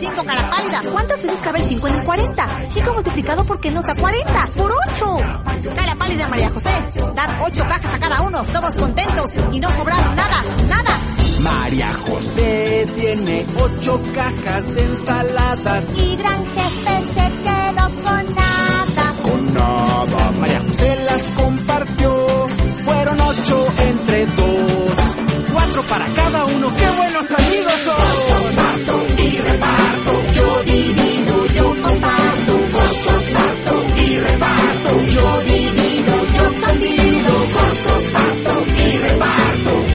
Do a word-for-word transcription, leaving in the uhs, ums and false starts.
cinco, cara pálida. ¿Cuántas veces cabe el cinco en el cuarenta? cinco multiplicado por qué nos da cuarenta. ¡Por ocho! Cara pálida, María José. Dar ocho cajas a cada uno, todos contentos y no sobraron nada, nada. María José tiene ocho cajas de ensaladas. Y gran jefe se queda